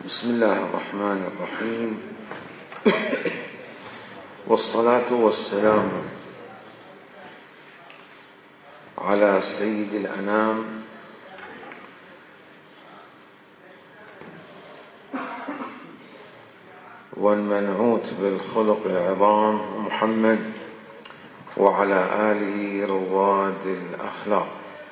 بسم الله الرحمن الرحيم، والصلاة والسلام على سيد الأنام والمنعوت بالخلق العظام محمد وعلى آله رواد الأخلاق،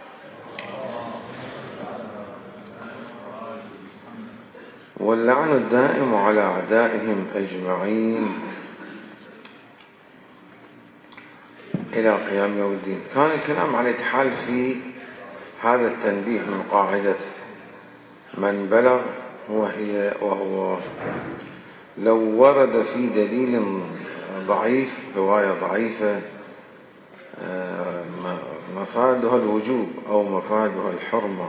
واللعن الدائم على أعدائهم أجمعين إلى قيام يوم الدين. كان الكلام على الاتحال في هذا التنبيه من قاعدة من بلغ، وهو لو ورد في دليل ضعيف، رواية ضعيفة مفادها الوجوب أو مفادها الحرمة،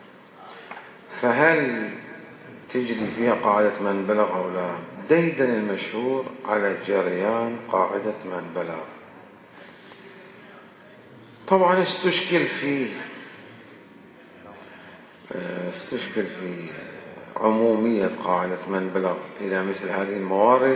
فهل تجري فيها قاعدة من بلغ أو لا؟ ديدن المشهور على جريان قاعدة من بلغ. طبعا استشكل في عمومية قاعدة من بلغ إلى مثل هذه الموارد.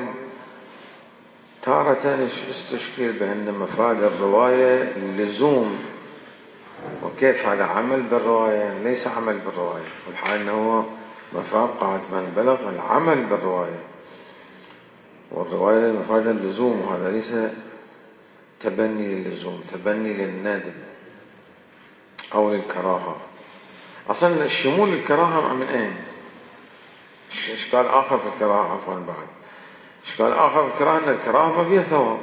تارة استشكل بأن مفاد الرواية اللزوم، وكيف هذا عمل بالرواية؟ ليس عمل بالرواية، والحال أنه مفاد قاعدة من بلغ العمل بالرواية، والرواية مفاد اللزوم، وهذا ليس تبني للزوم، تبني للندب أو للكراهة. أصلا الشمول الكراهة من أين؟ إشكال آخر في الكراهة، عفوا بعد إشكال آخر في الكراهة أن الكراهة ما فيها ثواب،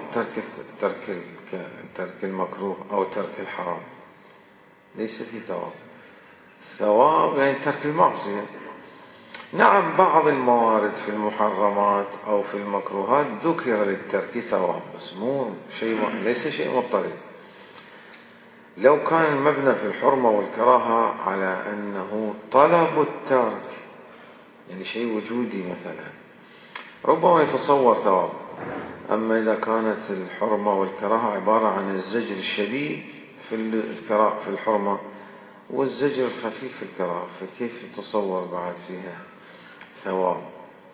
ترك المكروه أو ترك الحرام ليس فيه ثواب يعني ترك المعصية. نعم، بعض الموارد في المحرمات أو في المكروهات ذكر للترك ثواب، بس ليس شيء مضطرد. لو كان المبنى في الحرمة والكراهة على أنه طلب الترك، يعني شيء وجودي مثلا، ربما يتصور ثواب. أما إذا كانت الحرمة والكراهة عبارة عن الزجر الشديد في الحرمة والزجر الخفيف في الكراهة، فكيف يتصور بعد فيها ثواب؟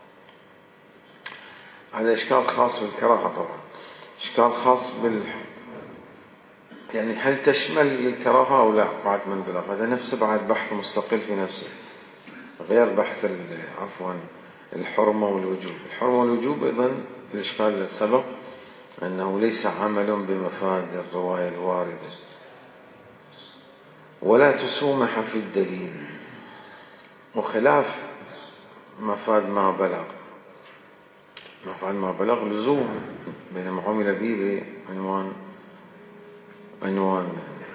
هذا إشكال خاص بالكراهة. طبعا إشكال خاص يعني هل تشمل الكراهة أو لا بعد من بلغ؟ هذا نفسه بعد بحث مستقل في نفسه، غير بحث الحرمة والوجوب. الحرمة والوجوب أيضا الإشكال اللي سبق أنه ليس عمل بمفاد الرواية الواردة، ولا تسومح في الدليل، وخلاف مفاد ما بلغ. مفاد ما بلغ لزوم، بينما عمل به بعنوان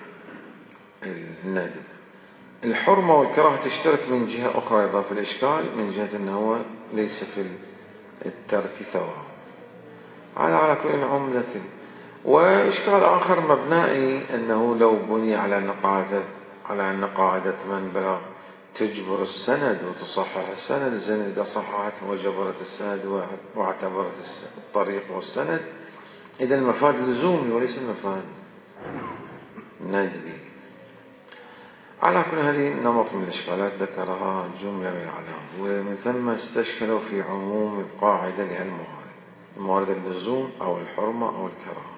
الندب. الحرمة والكراهة تشترك من جهة أخرى إضافة الإشكال، من جهة أنه ليس في الترك ثواب. هذا على كل عمدة. وإشكال آخر مبنائي أنه لو بني على أن قاعدة من بلغ تجبر السند وتصحح السند، زين إذا صححت وجبرت السند واعتبرت الطريق والسند، إذا المفاد لزومي وليس المفاد ندبي. على كل هذه نمط من الإشكالات ذكرها جملة من العلام، ومن ثم استشكلوا في عموم القاعدة الموارد اللزوم أو الحرمة أو الكراهة،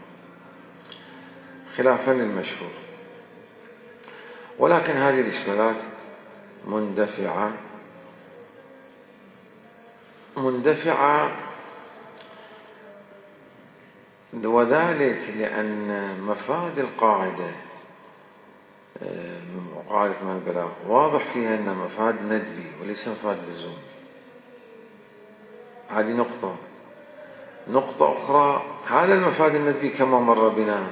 خلافا للمشهور. ولكن هذه الإشكالات مندفعة، وذلك لأن مفاد القاعدة قاعدة من بلغ واضح فيها أن مفاد ندبي وليس مفاد لزوم. هذه نقطة أخرى. هذا المفاد الندبي كما مر بنا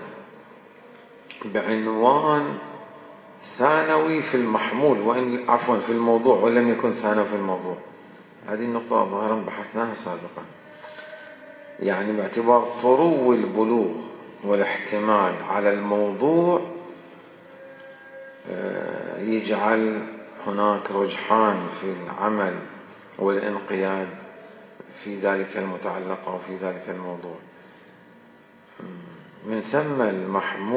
بعنوان ثانوي في المحمول، في الموضوع، وإن لم يكن ثانوي في الموضوع. هذه النقطة ظاهرا بحثناها سابقا، يعني باعتبار طرو البلوغ والاحتمال على الموضوع يجعل هناك رجحان في العمل والانقياد في ذلك المتعلق أو في ذلك الموضوع. من ثم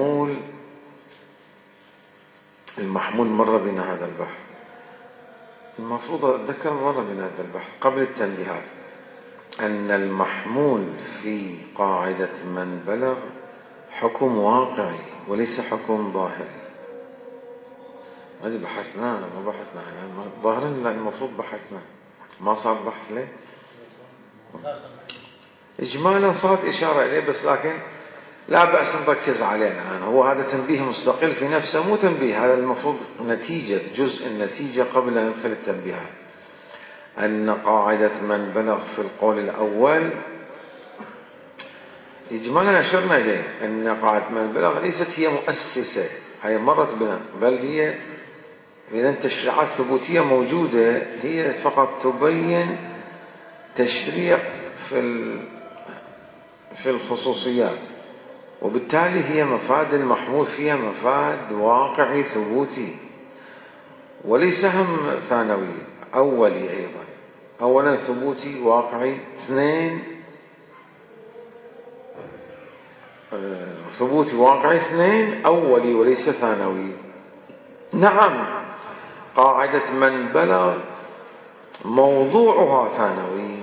المحمول مر بنا هذا البحث. المفروض أتذكر مرة من هذا البحث قبل التنبيهات أن المحمول في قاعدة من بلغ حكم واقعي وليس حكم ظاهري. هذه بحثناه، ما بحثنا عنها ظاهرا، لا المفروض بحثنا، ما صار بحث ليه؟ إجمالا صارت إشارة إليه، بس لكن لا بأس نركز عليه الآن. هو هذا تنبيه مستقل في نفسه، مو تنبيه، هذا المفروض نتيجة، جزء النتيجة قبل أن ندخل التنبيهات. أن قاعدة من بلغ في القول الأول إجمالا أشرنا إليه أن قاعدة من بلغ ليست هي مؤسسة، هي مرت بنا، بل هي إذا تشريعات ثبوتية موجودة، هي فقط تبين تشريع في الخصوصيات، وبالتالي هي مفاد المحمول فيها مفاد واقعي ثبوتي وليس هم ثانوي أولي أيضا. أولا ثبوتي واقعي، اثنين ثبوتي واقعي، اثنين أولي وليس ثانوي. نعم قاعدة من بلغ موضوعها ثانوي،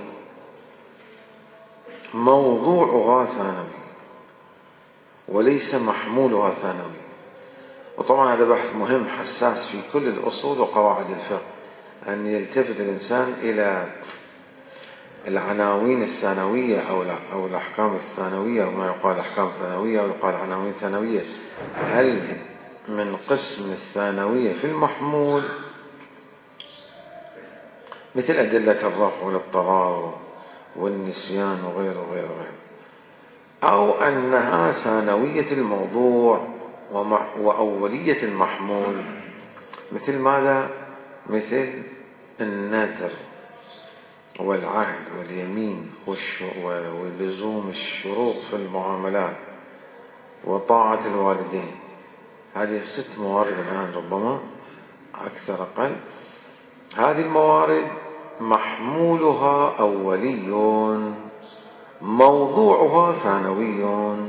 موضوعها ثانوي وليس محمولها ثانوي. وطبعا هذا بحث مهم حساس في كل الأصول وقواعد الفقه، أن يلتفت الإنسان إلى العناوين الثانوية أو الأحكام الثانوية، وما يقال أحكام ثانوية أو يقال عناوين ثانوية، هل من قسم الثانوية في المحمول مثل أدلة الرفع والاضطرار والنسيان وغيره وغيره وغيره، أو أنها ثانوية الموضوع وأولية المحمول، مثل ماذا؟ مثل النذر والعهد واليمين ولزوم الشروط في المعاملات وطاعة الوالدين. هذه 6 موارد الآن، ربما أكثر أقل. هذه الموارد محمولها أولي، موضوعها ثانوي.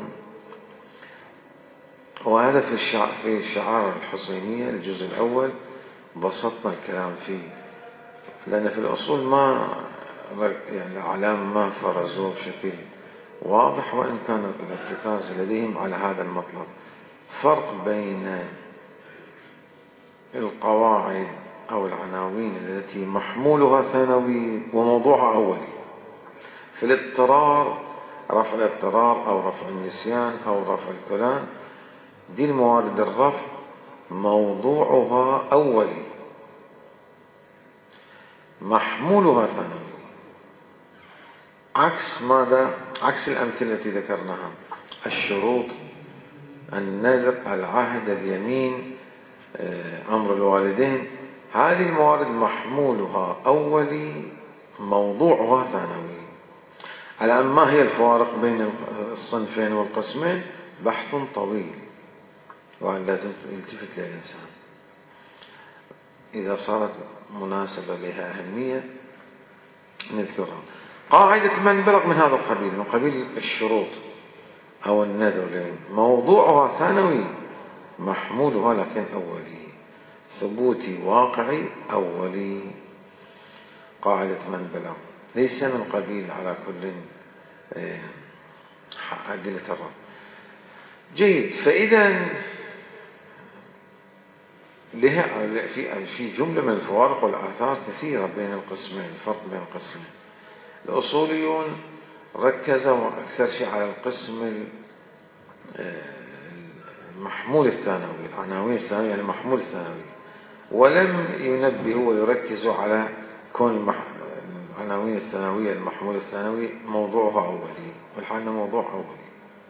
وهذا في الشعار الحسينية الجزء الأول بسطنا الكلام فيه، لأن في الأصول ما يعني الأعلام ما فرزوه بشكل واضح، وإن كان الارتكاز لديهم على هذا المطلب. فرق بين القواعد أو العناوين التي محمولها ثانوي وموضوعها أولي. في الاضطرار، رفع الاضطرار أو رفع النسيان أو رفع الكلام، دي الموارد الرفع موضوعها أولي، محمولها ثانوي. عكس ماذا؟ عكس الأمثلة التي ذكرناها: الشروط، النذر، العهد، اليمين، أمر الوالدين. هذه الموارد محمولها أولي، موضوعها ثانوي. على أن ما هي الفوارق بين الصنفين والقسمين بحث طويل، وأن لازم يلتفت للإنسان إذا صارت مناسبة لها أهمية نذكرها. قاعدة من بلغ من هذا القبيل، من قبيل الشروط أو النذر، موضوعها ثانوي، محمولها لكن أولي، ثبوتي واقعي أولي. قاعدة من بلغ ليس من قبيل على كل أدلة الرب. جيد. فإذا لها في جملة من الفوارق والآثار كثيرة بين القسمين، الفرق بين القسمين. الأصوليون ركزوا أكثر شيء على القسم المحمول الثانوي، العناوين الثانوية، يعني المحمول الثانوي، ولم ينبهوا ويركزوا على كون العناوين الثانوية المحمول الثانوي موضوعها أولي، والحال موضوع أولي.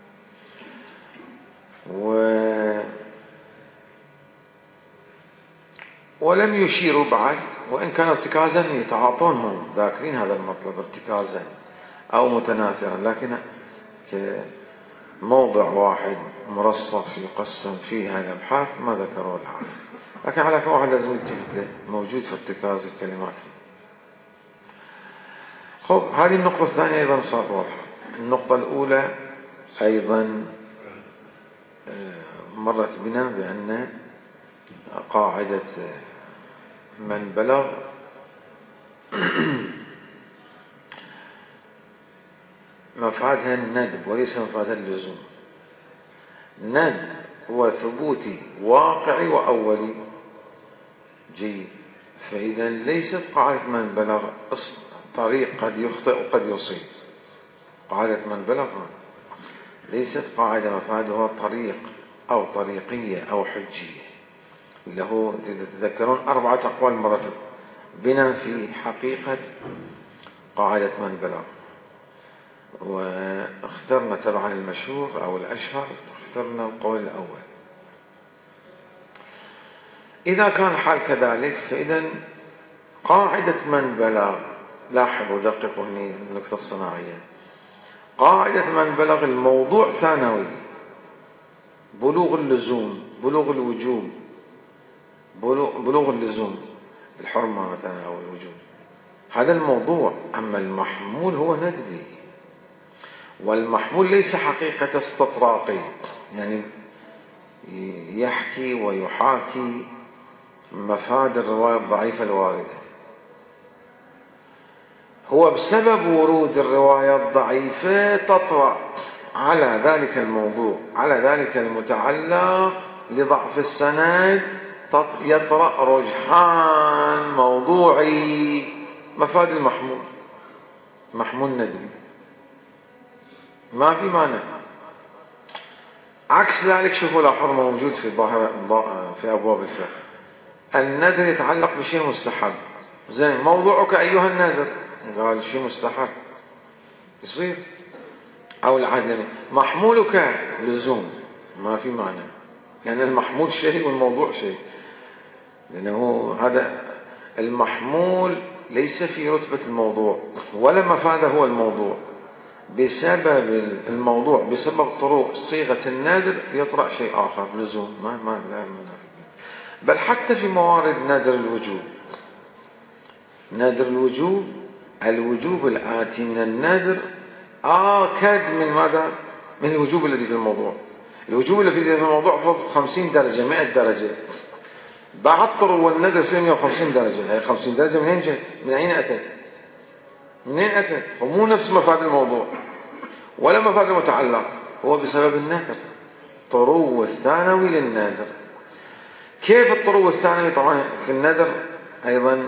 ولم يشيروا بعد، وإن كان ارتكازا يتعاطون، هم ذاكرين هذا المطلب ارتكازا أو متناثرا، لكن كموضع واحد مرصف يقسم فيه هذه الأبحاث ما ذكروا العالم. لكن على كل واحد لازم يلتفت له، موجود في ارتكاز الكلمات. خب، هذه النقطة الثانية أيضا صارت واضحة. النقطة الأولى أيضا مرت بنا بأن قاعدة من بلغ مفادها الندب وليس مفادها اللزوم. ندب هو ثبوتي واقعي وأولي. جيد. فإذا ليست قاعدة من بلغ طريق قد يخطئ وقد يصيب. قاعدة من بلغ ليست قاعدة مفادها طريق أو طريقية أو حجية. له تتذكرون 4 أقوال مرتب بنا في حقيقة قاعدة من بلغ، واخترنا تبعا المشهور أو الأشهر، اخترنا القول الأول. إذا كان الحال كذلك فإذا قاعدة من بلغ، لاحظوا دققوا هنا النقطة الصناعية، قاعدة من بلغ الموضوع ثانوي، بلوغ اللزوم، بلوغ الوجوب، بلوغ اللزوم، الحرمة مثلا أو الوجوب، هذا الموضوع. أما المحمول هو ندبي، والمحمول ليس حقيقة استطراقي، يعني يحكي ويحاكي مفاد الرواية الضعيفة الواردة. هو بسبب ورود الرواية الضعيفة تطرأ على ذلك الموضوع، على ذلك المتعلق لضعف السند، يطرأ رجحان موضوعي مفاد المحمول، محمول ندبي، ما في مانع. عكس ذلك شوفوا لاحظوا موجود في أبواب الفقه، النذر يتعلق بشيء مستحب. زين، موضوعك أيها النذر، قال شيء مستحب يصير، أو العدل. محمولك لزوم، ما في معنى، يعني المحمول شيء والموضوع شيء، لأنه هذا المحمول ليس في رتبة الموضوع ولا مفاده هو الموضوع. بسبب الموضوع، بسبب طروق صيغة النذر يطرأ شيء آخر لزوم، ما لا منافي. بل حتى في موارد نذر الوجوب، نذر الوجوب، الوجوب الآتي من النذر آكد من ماذا؟ من الوجوب الذي في الموضوع. الوجوب الذي في الموضوع فوق 50 درجة 100 درجة، بعد طرو النذر يصير 150 درجة. هي 50 درجة منين جت؟ من أين أتت؟ منين أتت؟ ومو نفس مفاد الموضوع ولا مفاد المتعلق، هو بسبب النذر، طرو الثانوي للنذر. كيف الطرو الثانوي؟ طبعا في النذر أيضا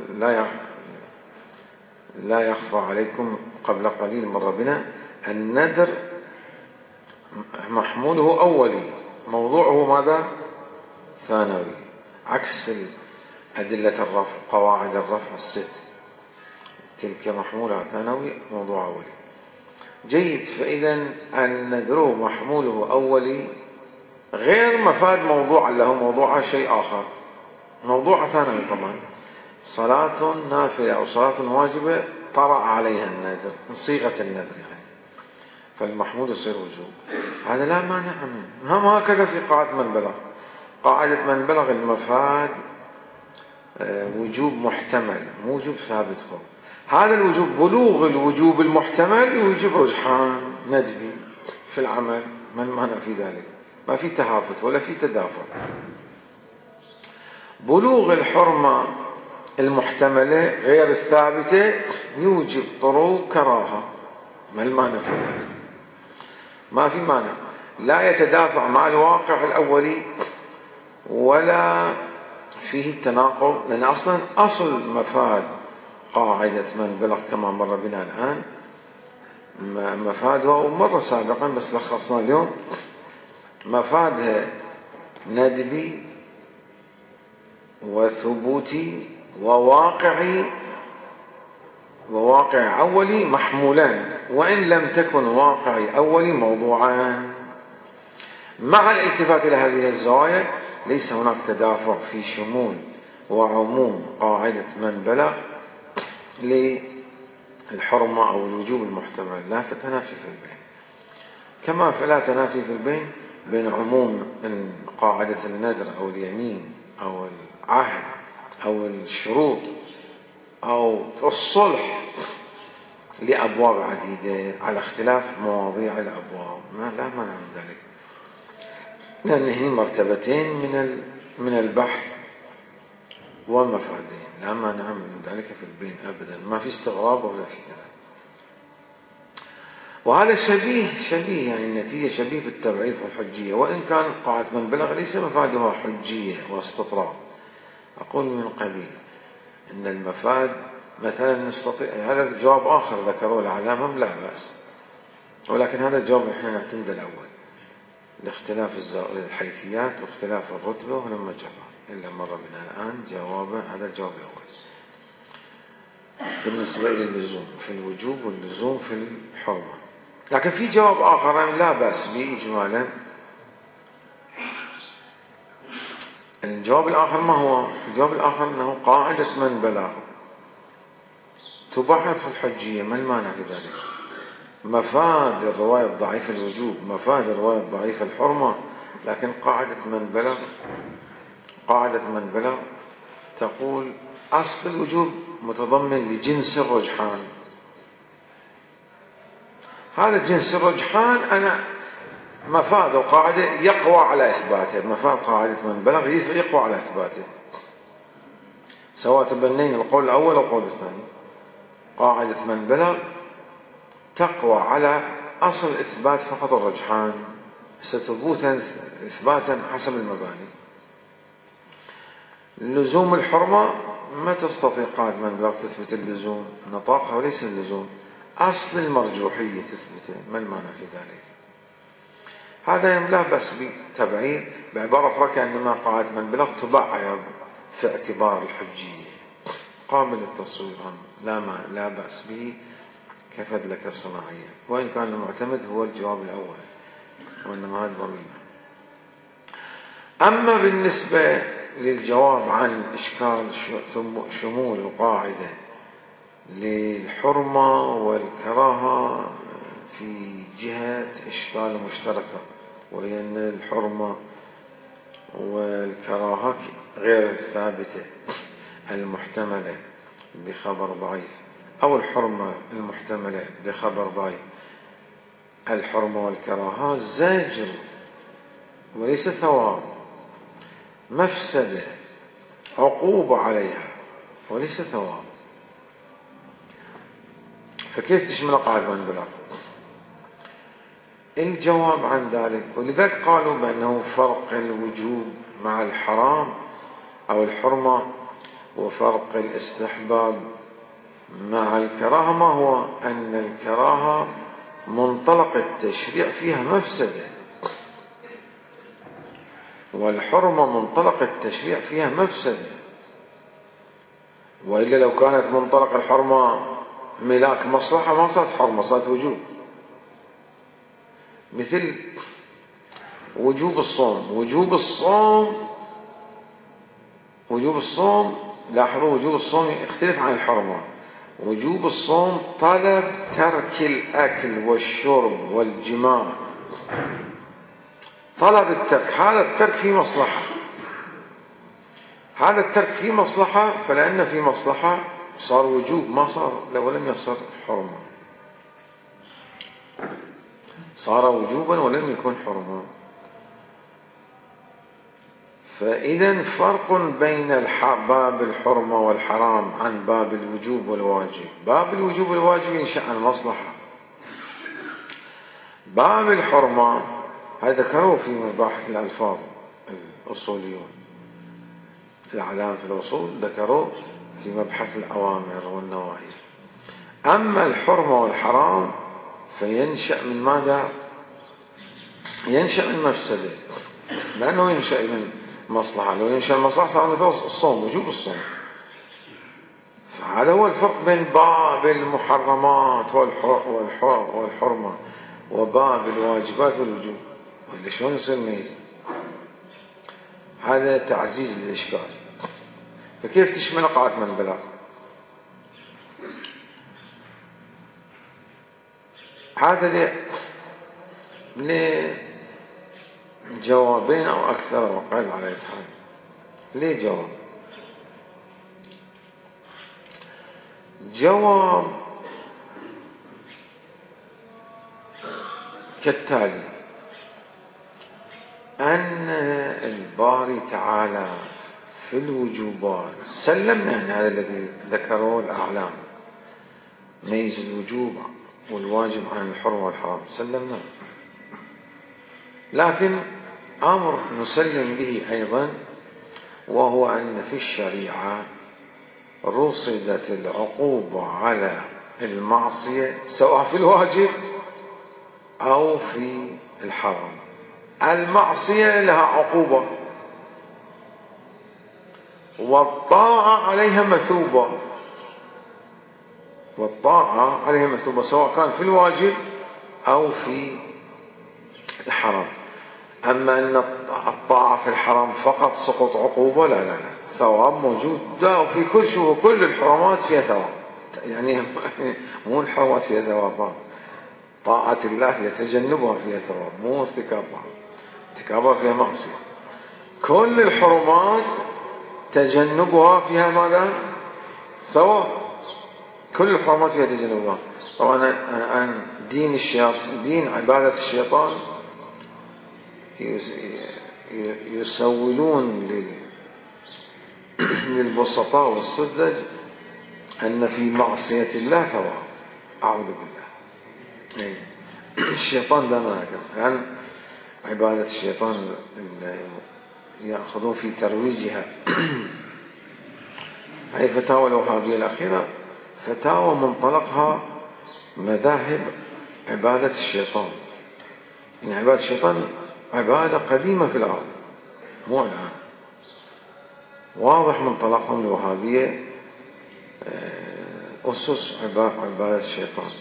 لا يخفى عليكم قبل قليل مر بنا، النذر محموله أولي، موضوعه ماذا؟ ثانوي، عكس أدلة الرفع، قواعد الرفع الست، تلك محمولها ثانوي، موضوع أولي. جيد. فإذا النذر محموله أولي غير مفاد موضوع له، موضوع شيء آخر، موضوع ثانوي. طبعا صلاة نافلة أو صلاة واجبة طرأ عليها النذر، صيغة النذر يعني، فالمحمول يصير وجوب، هذا لا مانع منه. هم هكذا في قاعدة من بلغ، قاعدة من بلغ المفاد وجوب محتمل، مو وجوب ثابت فوق. هذا الوجوب، بلوغ الوجوب المحتمل يوجب رجحان ندبي في العمل، من مانع في ذلك، ما في تهافت ولا في تدافع. بلوغ الحرمة المحتملة غير الثابتة يوجب طروق كراهة، ما المانع في ذلك؟ ما في مانع، لا يتدافع مع الواقع الأولي ولا فيه التناقض، لأن أصلا أصل مفاد قاعدة من بلغ كما مر بنا الآن مفادها، ومر سابقا بس لخصنا اليوم، مفادها ندبي وثبوتي وواقعي، وواقع أولي محمولان، وإن لم تكن واقعي أولي موضوعان. مع الالتفات إلى هذه الزوايا ليس هناك تدافع في شمول وعموم قاعدة من بلغ للحرمة أو الوجوب المحتمل، لا تنافي في البين، كما فلا تنافي في البين بين عموم قاعدة النذر أو اليمين أو العهد أو الشروط أو الصلح لأبواب عديدة على اختلاف مواضيع الأبواب، لا مانع من ذلك، لأن هي مرتبتين من البحث ومفادين، لا مانع من ذلك في البين أبدا، ما في استغراب ولا في كذا. وهذا شبيه يعني النتيجة شبيه بالتبعيض في الحجية، وإن كان قاعدة من بلغ ليس مفادها حجية واستطراد. أقول من قبيل أن المفاد مثلا نستطيع، هذا جواب آخر ذكروه العلامة لا بأس، ولكن هذا الجواب احنا نعتمد الأول لاختلاف الحيثيات واختلاف الرتبة، ولما جرى إلا مرة من الآن جوابه هذا الجواب الأول بالنسبة للزوم في الوجوب واللزوم في الحرمة. لكن في جواب آخر لا بأس به إجمالا. الجواب الآخر ما هو؟ الجواب الآخر أنه قاعدة من بلغ تبعث في الحجية، ما المانع في ذلك؟ مفاد الرواية الضعيفة الوجوب، مفاد الرواية الضعيفة الحرمة، لكن قاعدة من بلغ تقول أصل الوجوب متضمن لجنس الرجحان، هذا جنس الرجحان أنا مفاد قاعدة يقوى على إثباته، مفاد قاعدة من بلغ يقوى على إثباته، سواء تبنينا القول الأول أو القول الثاني. قاعدة من بلغ تقوى على أصل إثبات فقط الرجحان، ستثبوتا إثباتا حسب المباني. لزوم الحرمة ما تستطيع قاعدة من بلغ تثبت اللزوم، نطاقها وليس اللزوم، أصل المرجوحية تثبته، ما المانع في ذلك؟ هذا لا بأس بتبعيد، بعبارة أخرى كأنما قاعدة من بلغ تبعض في اعتبار الحجية، قابل للتصوير، لا بأس به كفدلك الصناعية، وإن كان المعتمد هو الجواب الأول، وإنما هذا ضميمة. أما بالنسبة للجواب عن إشكال شمول القاعدة للحرمة والكراهة في جهة إشكال مشتركة، وهي أن الحرمة والكراهة غير الثابتة المحتملة بخبر ضعيف، أو الحرمة المحتملة بخبر ضعيف. الحرمة والكراهة زجر وليس ثواب، مفسدة عقوبة عليها وليس ثواب، فكيف تشمل قاعدة من بلغ؟ الجواب عن ذلك، ولذلك قالوا بأنه فرق الوجوب مع الحرام أو الحرمة وفرق الاستحباب مع الكراهة ما هو؟ أن الكراهة منطلق التشريع فيها مفسدة، والحرمة منطلق التشريع فيها مفسدة، وإلا لو كانت منطلق الحرمة ملاك مصلحة ما صارت حرمة، صارت وجوب. مثل وجوب الصوم، وجوب الصوم لاحظوا وجوب الصوم يختلف عن الحرمة. وجوب الصوم طلب ترك الأكل والشرب والجماع، طلب الترك، هذا الترك فيه مصلحة، هذا الترك فيه مصلحة، فلأن فيه مصلحة صار وجوب، ما صار لو لم يصر حرمة، صار وجوبا ولم يكن حرمة. فإذا فرق بين باب الحرمة والحرام عن باب الوجوب والواجب. باب الوجوب والواجب ينشأ عن مصلحة، باب الحرمة هذا ذكروه في مباحث الألفاظ الأصوليون، الأعلام في الأصول ذكروه في مبحث الأوامر والنواهي. أما الحرمة والحرام فينشأ من ماذا؟ ينشأ من مفسدة، لأنه ينشأ من مصلحة، لو ينشأ المصلحة صار مثل الصوم، وجوب الصوم. فهذا هو الفرق بين باب المحرمات والحرمة وباب الواجبات والوجوب، وإلا شلون يصير ميز؟ هذا تعزيز للإشكال. فكيف تشمل قاعدة من بلغ؟ هذا لجوابين أو أكثر وقال على إتحاد. ليه جواب؟ جواب كالتالي: أن الباري تعالى في الوجوبات سلمنا عن هذا الذي ذكره الأعلام، ميز الوجوب والواجب عن الحرمة والحرام سلمنا، لكن أمر نسلم به أيضا، وهو أن في الشريعة رصدت العقوبة على المعصية سواء في الواجب أو في الحرام. المعصية لها عقوبة والطاعة عليها مثوبة، والطاعة عليها مثوبة سواء كان في الواجب أو في الحرام. أما أن الطاعة في الحرام فقط سقط عقوبة، لا لا لا، ثواب موجود. لا، وفي كل الحرمات فيها ثواب، يعني مو الحرمات فيها ثواب، طاعة الله يتجنبها فيها ثواب، مو ارتكابها فيها معصية. كل الحرمات تجنبها فيها ماذا؟ ثواب. كل الحرمات فيها تجنبها. طبعا عن دين عبادة الشيطان يسولون للبسطاء والسذج أن في معصية الله ثواب. أعوذ بالله. الشيطان دائما هكذا، عن عبادة الشيطان يأخذون في ترويجها. هذه فتاوى الوهابية الأخيرة فتاوى منطلقها مذاهب عبادة الشيطان. يعني عبادة الشيطان عبادة قديمة في الأرض، مو الآن. واضح منطلقهم الوهابية أسس عبادة الشيطان،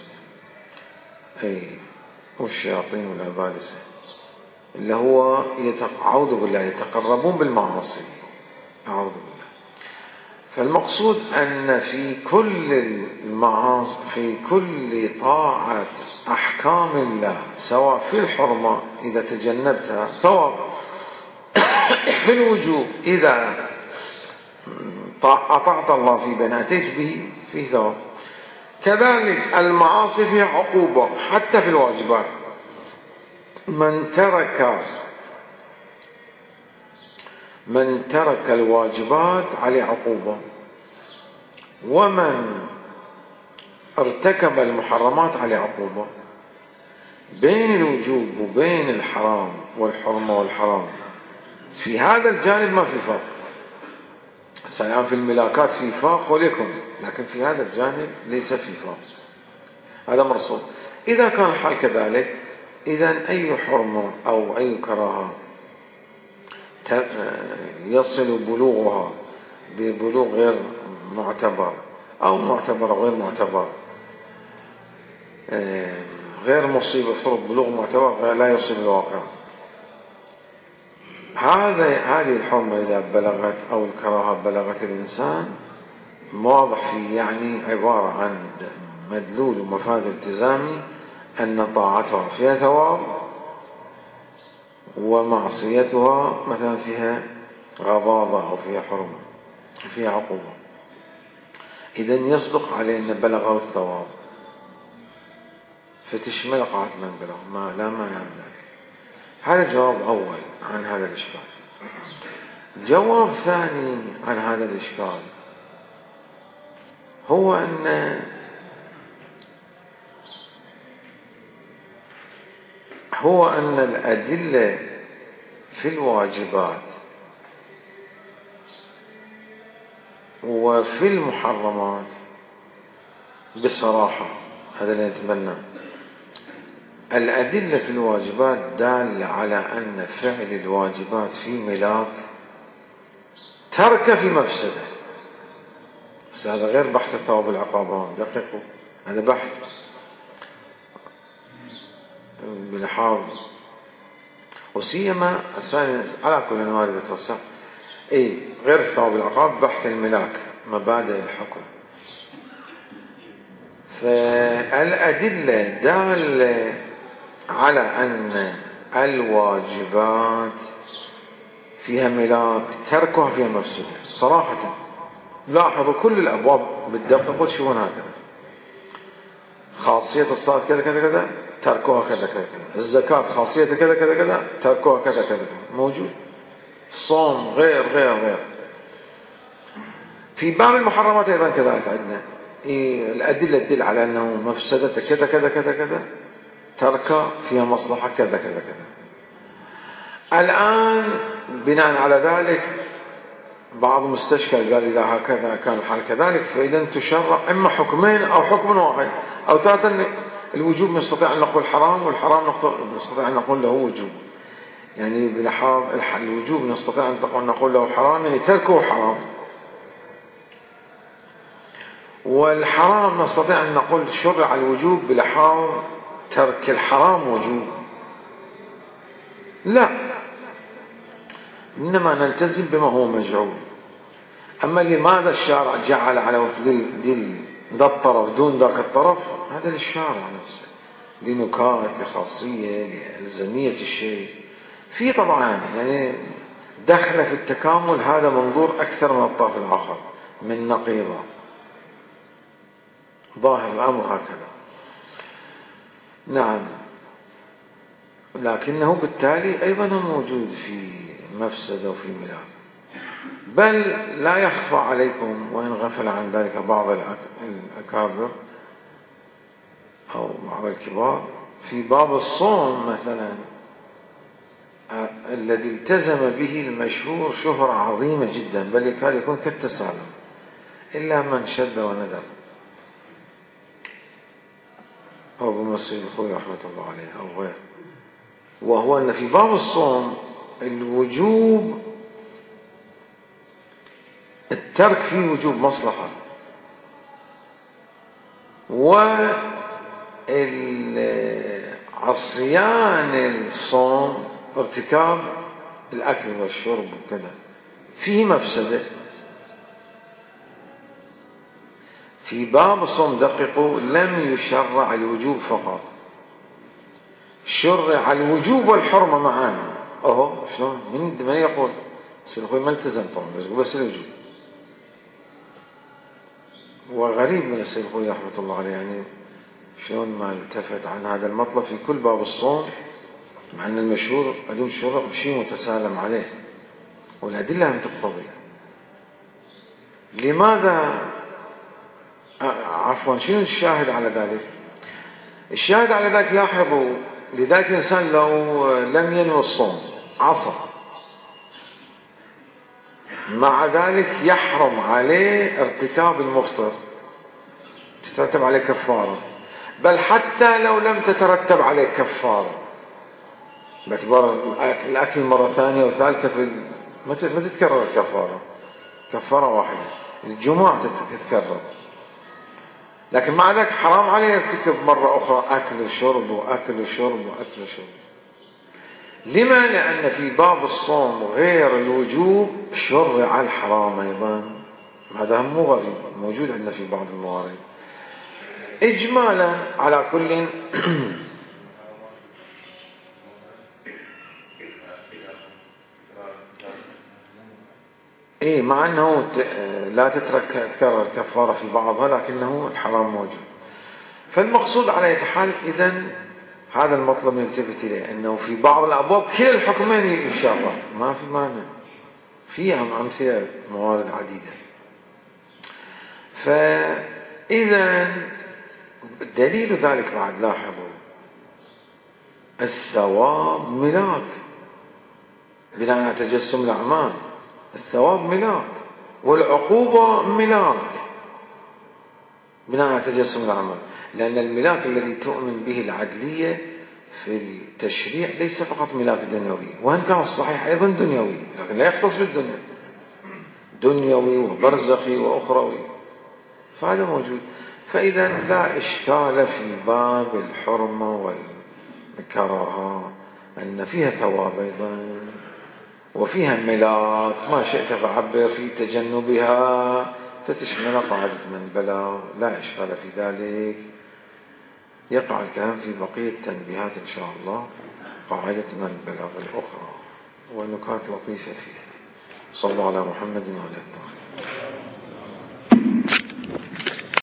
والشياطين والعبادسة، اللي هو أعوذ بالله يتقربون بالمعاصي. أعوذ بالله. فالمقصود أن في كل المعاصي، في كل طاعة أحكام الله سواء في الحرمة إذا تجنبتها ثواب، في الوجوب إذا أطعت الله في بما أتيت به فيه ثواب. كذلك المعاصي فيها عقوبة حتى في الواجبات. من ترك الواجبات عليه عقوبة، ومن ارتكب المحرمات عليه عقوبة. بين الوجوب وبين الحرام والحرمة والحرام في هذا الجانب ما في فرق. الآن في الملاكات في فرق وليكن، لكن في هذا الجانب ليس في فرق. هذا مرصود. إذا كان الحال كذلك، إذن أي حرمة أو أي كراهة يصل بلوغها ببلوغ غير معتبر أو معتبر غير معتبر، غير مصيب، افترض بلوغ معتبر لا يصيب الواقع، هذه الحرمة إذا بلغت أو الكراهة بلغت الإنسان واضح فيه، يعني عبارة عن مدلول ومفاد التزامي أن طاعتها فيها ثواب ومعصيتها مثلا فيها غضاضة أو فيها حرمة فيها عقوبة. إذن يصدق عليه أن بلغه الثواب، فتشمل قاعدة من بلغ ما لا مانع من ذلك. هذا جواب أول عن هذا الإشكال. جواب ثاني عن هذا الإشكال هو أن الأدلة في الواجبات وفي المحرمات بصراحة، هذا اللي نتمنى، الأدلة في الواجبات دالة على أن فعل الواجبات في ملاك ترك في مفسدة. بس هذا غير بحث الثواب والعقاب، دقيقوا، هذا بحث بلحاظ، وسيما على كل نوارد التوسع، غير الثواب والعقاب، بحث الملاك، مبادئ الحكم. فالأدلة دالة على أن الواجبات فيها ملاك تركها فيها مفسدة صراحة. لاحظوا كل الأبواب بالدقة تشوفون هكذا، خاصية الصلاة كذا كذا كذا تركها كذا كذا كذا، الزكاة خاصية كذا كذا كذا تركها كذا كذا موجود، الصوم غير غير غير. في باب المحرمات أيضا كذلك عندنا الأدلة تدل على أنه مفسدة كذا كذا كذا كذا، ترك فيها مصلحة كذا كذا كذا. الآن بناء على ذلك بعض مستشكل قال إذا هكذا كان الحال كذلك، فإذا تشرع إما حكمين أو حكم واحد، أو تارة الوجوب نستطيع أن نقول حرام، والحرام نستطيع أن نقول له وجوب. يعني بلحاظ الوجوب نستطيع أن نقول له حرام، يعني تركه حرام، والحرام نستطيع أن نقول شرع الوجوب بلحاظ ترك الحرام وجوب. لا، إنما نلتزم بما هو مجعول. أما لماذا الشارع جعل على ذا الطرف دون ذاك الطرف، هذا للشارع نفسه، لنكات، لخاصية، لألزمية الشيء. في طبعا يعني دخل في التكامل، هذا منظور أكثر من الطرف الآخر من نقيضه، ظاهر الأمر هكذا. نعم، لكنه بالتالي أيضا موجود في مفسدة وفي ملاك. بل لا يخفى عليكم، وإن غفل عن ذلك بعض الأكابر أو بعض الكبار، في باب الصوم مثلا الذي التزم به المشهور شهرة عظيمة جدا، بل يكاد يكون كالتسالم، إلا من شد وندر، أو بمصير الخوي رحمة الله عليه أو غير، وهو أن في باب الصوم الوجوب الترك فيه وجوب مصلحة، والعصيان الصوم ارتكاب الأكل والشرب وكذا فيه مفسدة. في باب الصوم دققوا، لم يشرع الوجوب فقط، شرع الوجوب والحرمة معا. أهو شلون من يقول الخوي ما التزم طبعا، بس الوجوب. وغريب من الخوي رحمة الله عليه، يعني شلون ما التفت عن هذا المطلب في كل باب الصوم، مع أن المشهور عدم الشرع شيء متسالم عليه والأدلة لم تقتضي. لماذا؟ عفوا، شنو الشاهد على ذلك؟ الشاهد على ذلك لاحظوا، لذلك الإنسان لو لم ينوي الصوم عصى، مع ذلك يحرم عليه ارتكاب المفطر، تترتب عليه كفارة. بل حتى لو لم تترتب عليه كفارة، باعتبار الأكل مرة ثانية وثالثة ما تتكرر الكفارة، كفارة واحدة، الجمعة تتكرر، لكن مع ذلك حرام عليه يرتكب مرة أخرى أكل وشرب وأكل وشرب وأكل وشرب. لما؟ لأن في باب الصوم غير الوجوب شرع الحرام أيضا، هذا مو غريب، موجود عندنا في بعض الموارد. إجمالا على كل مع أنه لا تتكرر الكفارة في بعضها، لكنه الحرام موجود. فالمقصود على أي حال، إذن هذا المطلب يلتفت إليه، أنه في بعض الأبواب كلا الحكمين يشرع، ما في مانع، فيها أمثلة موارد عديدة. فإذا دليل ذلك بعد لاحظوا، الثواب ملاك بناء على تجسم الأعمال، الثواب ملاك، والعقوبة ملاك بناء على تجسم الأعمال، لأن الملاك الذي تؤمن به العدلية في التشريع ليس فقط ملاك دنيوي، وإن كان الصحيح أيضا دنيوي، لكن لا يختص بالدنيا، دنيوي وبرزخي وأخروي، فهذا موجود. فإذا لا إشكال في باب الحرمة والكراهة أن فيها ثواب أيضا، وفيها ملاك ما شئت فعبر في تجنبها فتشمل قاعدة من بلغ، لا إشكال في ذلك. يقع الكلام في بقية تنبيهات إن شاء الله، قاعدة من بلغ الأخرى ونكات لطيفة فيها. صلى الله على محمد وعلى آله.